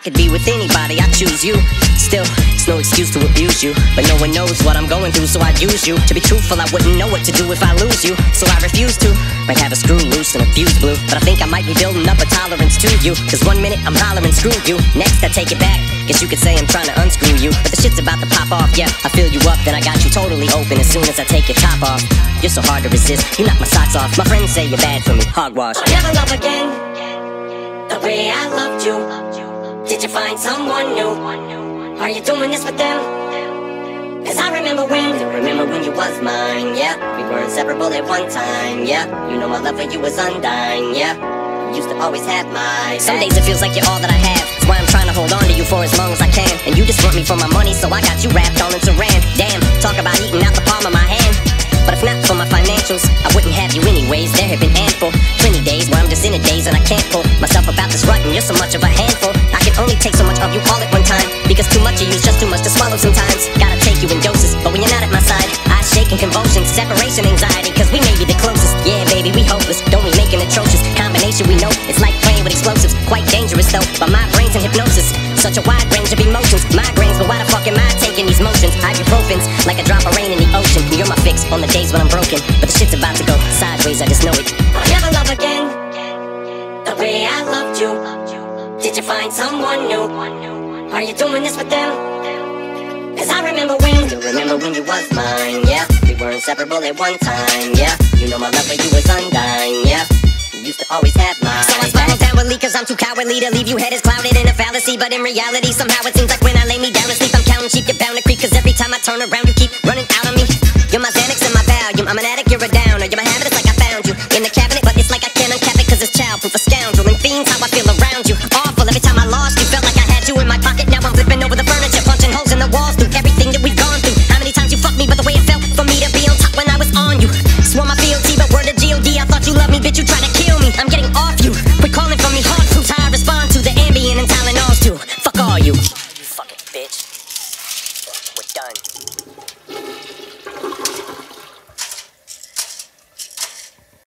could be with anybody, I choose you. Still, it's no excuse to abuse you, but no one knows what I'm going through, so I'd use you. To be truthful, I wouldn't know what to do if I lose you, so I refuse to. Might have a screw loose and a fuse blue, but I think I might be building up a tolerance to you. Cause 1 minute I'm hollering screw you, next I take it back. Guess you could say I'm trying to unscrew you, but the shit's about to pop off, yeah. I fill you up, then I got you totally open as soon as I take your top off. You're so hard to resist, you knock my socks off. My friends say you're bad for me, hogwash. I'll never love again the way I loved you. Did you find someone new? Are you doing this with them? Cause I remember when you was mine, yeah. We were inseparable at one time, yeah. You know my love for you was undying, yeah. You used to always have my back. Some days it feels like you're all that I have. That's why I'm trying to hold on to you for as long as I can. And you just want me for my money, so I got you wrapped all in saran. Damn, talk about eating out the palm of my hand. But if not for my financials, I wouldn't have you anyways. There have been ample, plenty days where I'm just in a daze and I can't pull myself about this rut, and you're so much of a handful. I can only take so much of you all at one time, because too much of you's just too much to swallow sometimes. Gotta take you in doses, but when you're not at my side, I shake in convulsions, separation anxiety, cause we may be the closest. Yeah, baby, we hopeless, don't we make an atrocious combination we know. It's like playing with explosives, quite dangerous though. But my brain's in hypnosis, such a wide range of emotions. Migraines, but why the fuck am I taking these motions? Ibuprofen's like a drop of rain in the ocean. You're my fix on the days when I'm broken, but the shit's about to go sideways, I just know it. I'll never love again the way I loved you. Did you find someone new? Are you doing this with them? Cause I remember when you was mine, yeah. We were inseparable at one time, yeah. You know my love for you was undying, yeah. You used to always have my So I spiral downwardly cause I'm too cowardly to leave you head is clouded in a fallacy. But in reality, somehow it seems like when I lay me down to sleep, I'm counting sheep, you're bound to creep. Cause every time I turn around, you keep running out on me. You're my Xanax and my Valium, I'm an addict, you're a downer. You're my habit, it's like I found you in the cabinet, but it's like I can't uncap it cause it's childproof. A scoundrel and fiends, how I feel